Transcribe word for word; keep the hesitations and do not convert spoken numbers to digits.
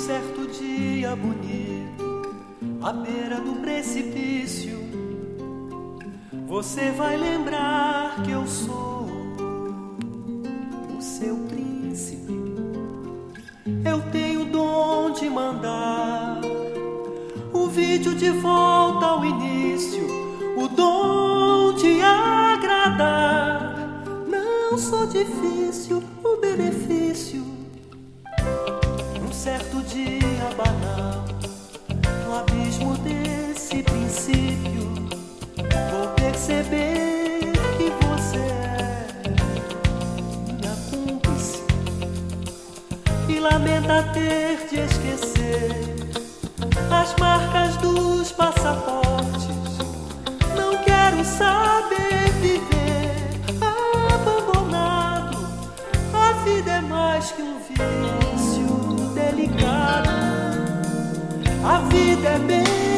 certo dia bonito, à beira do precipício, você vai lembrar que eu sou o seu príncipe. Eu tenho o dom de mandar o vídeo de volta ao início, o dom de agradar. Não sou difícil, o benefício. Um certo dia banal, no abismo desse princípio, vou perceber que você é minha cúmplice e lamenta ter de esquecer as marcas dos passaportes. Não quero saber viver abandonado. A vida é mais que um vício delicado. A vida é bem